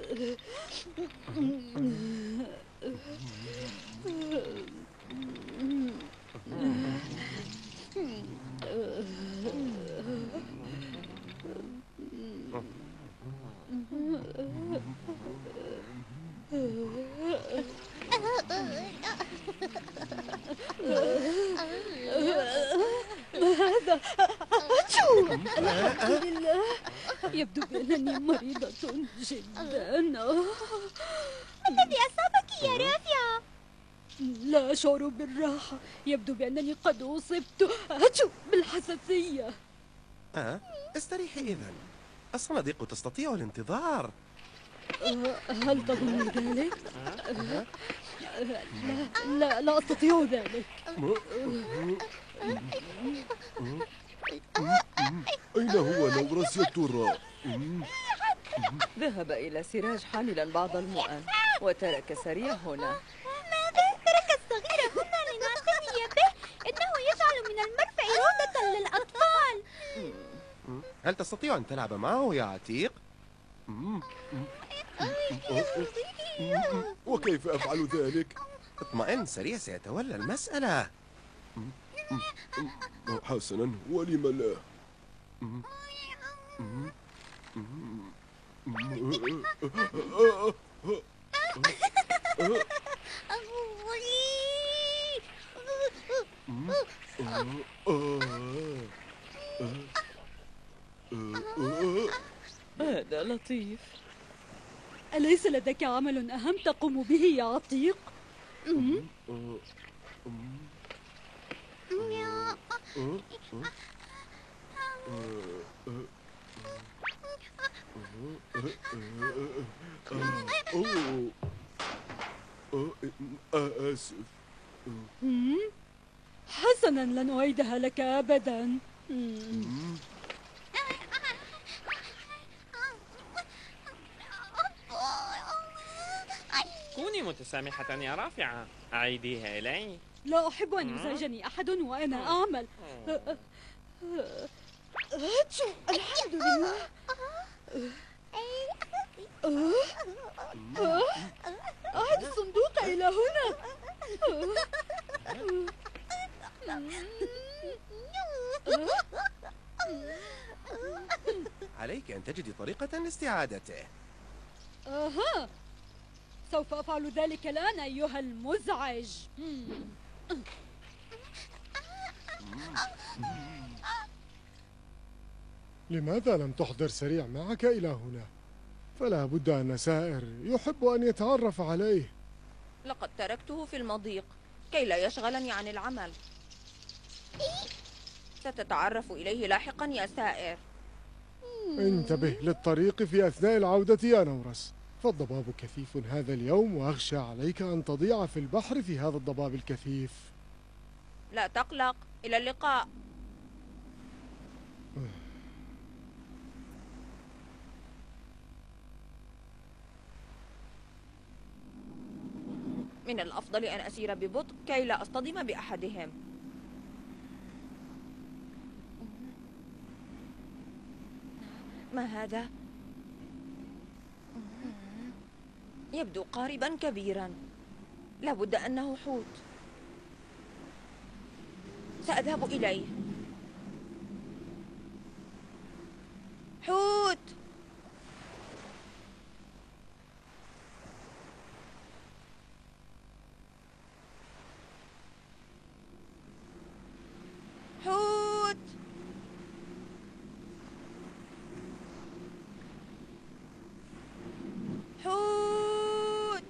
ما هذا؟ أتشو! الحمد لله. يبدو بأنني مريضة جدا. ما الذي أصابك يا رافعة؟ لا أشعر بالراحة. يبدو بأنني قد أصبت أتشو بالحساسية. استريحي إذن. الصناديق تستطيع الانتظار. هل تظن ذلك؟ لا أستطيع ذلك. أين هو نورس يا ترى؟ ذهب إلى سراج حاملا بعض المؤن وترك سريع هنا. ماذا؟ ترك الصغير هنا لنعتني به؟ إنه يجعل من المرفأ روضة للأطفال. هل تستطيع أن تلعب معه يا عتيق؟ وكيف أفعل ذلك؟ اطمئن، سريع سيتولى المسألة. حسنا، ولم لا؟ هذا لطيف. أليس لديك عمل أهم تقوم به يا عتيق؟ آسف. حسنا، لن أعيدها لك أبدا. كوني متسامحة يا رافعة، أعيديها إلي. لا أحب أن يزعجني أحد وأنا أعمل. أتشو، الحمد لله. أعد الصندوق إلى هنا. عليك أن تجدي طريقة لاستعادته. سوف أفعل ذلك الآن أيها المزعج. لماذا لم تحضر سريع معك إلى هنا؟ فلا بد أن سائر يحب أن يتعرف عليه. لقد تركته في المضيق كي لا يشغلني عن العمل. ستتعرف إليه لاحقا يا سائر. انتبه للطريق في أثناء العودة يا نورس، فالضباب كثيف هذا اليوم، وأخشى عليك أن تضيع في البحر في هذا الضباب الكثيف. لا تقلق، إلى اللقاء. من الأفضل أن أسير ببطء كي لا أصطدم بأحدهم. ما هذا؟ يبدو قاربا كبيرا، لابد أنه حوت. سأذهب إليه. حوت! حوت! حوت!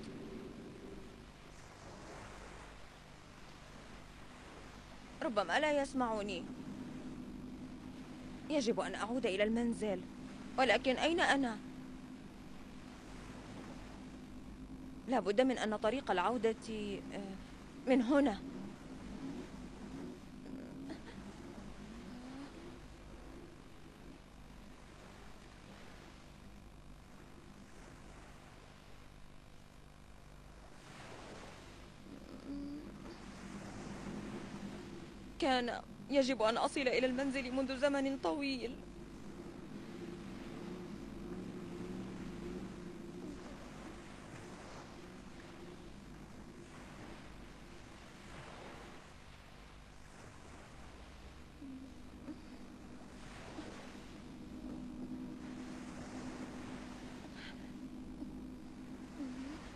ربما لا يسمعني. يجب أن أعود إلى المنزل، ولكن أين أنا؟ لا بد من أن طريق العودة من هنا. كان يجب أن أصل إلى المنزل منذ زمن طويل.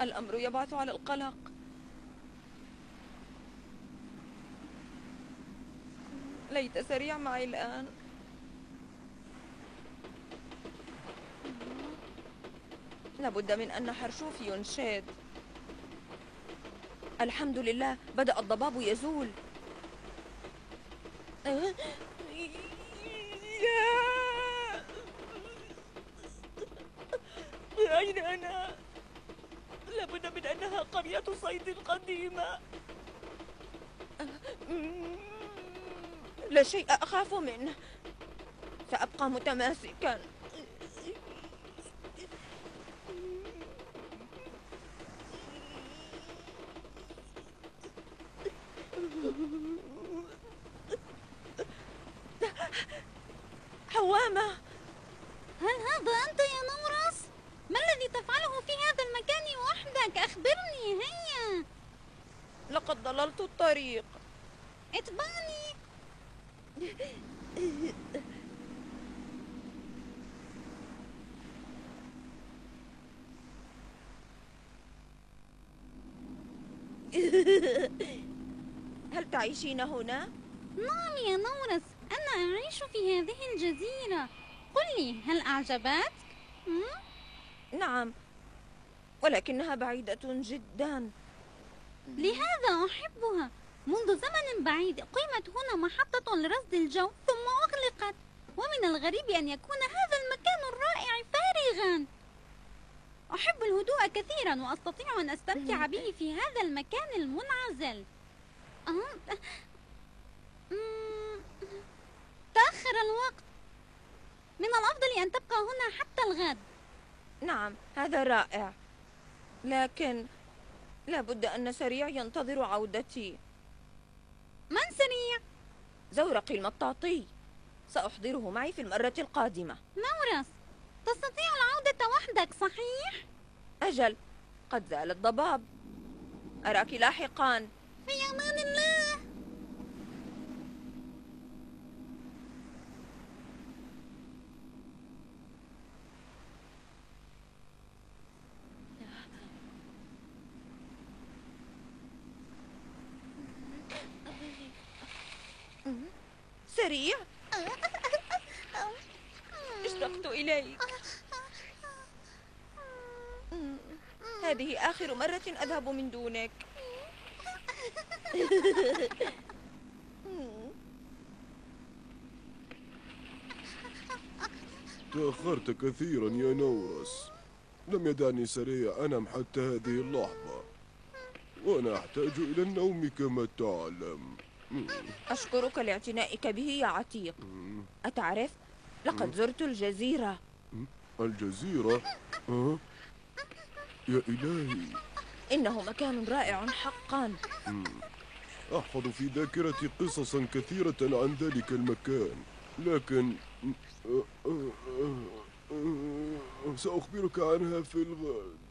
الأمر يبعث على القلق. ليت سريع معي الآن. لابد من أن حرشوفي ينشد. الحمد لله، بدأ الضباب يزول. أين أنا؟ لابد من أنها قرية صيد قديمة. لا شيء أخاف منه، سأبقى متماسكا. حوامة، هل هذا أنت يا نورس؟ ما الذي تفعله في هذا المكان وحدك؟ أخبرني هيا. لقد ضللت الطريق. اتبعني. هل تعيشين هنا؟ نعم يا نورس، أنا أعيش في هذه الجزيرة. قل لي، هل أعجبتك؟ نعم، ولكنها بعيدة جدا. لهذا أحبها. منذ زمن بعيد قيمت هنا محطة لرصد الجو ثم أغلقت، ومن الغريب أن يكون هذا المكان الرائع فارغا. أحب الهدوء كثيرا وأستطيع أن أستمتع به في هذا المكان المنعزل. تأخر الوقت، من الأفضل أن تبقى هنا حتى الغد. نعم، هذا رائع، لكن لابد أن سريع ينتظر عودتي. من سريع؟ زورقي المطاطي، سأحضره معي في المرة القادمة. نورس، تستطيع العودة وحدك صحيح؟ أجل، قد زال الضباب. أراك لاحقا. في أمان الله. سريع، اشتقت إليك. هذه آخر مرة أذهب من دونك. تأخرت كثيرا يا نورس. لم يدعني سريع أنام حتى هذه اللحظة، وأنا أحتاج إلى النوم كما تعلم. أشكرك لاعتنائك به يا عتيق. أتعرف، لقد زرت الجزيرة. الجزيرة؟ يا إلهي، إنه مكان رائع حقا. أحفظ في ذاكرتي قصصا كثيرة عن ذلك المكان، لكن سأخبرك عنها في الغد.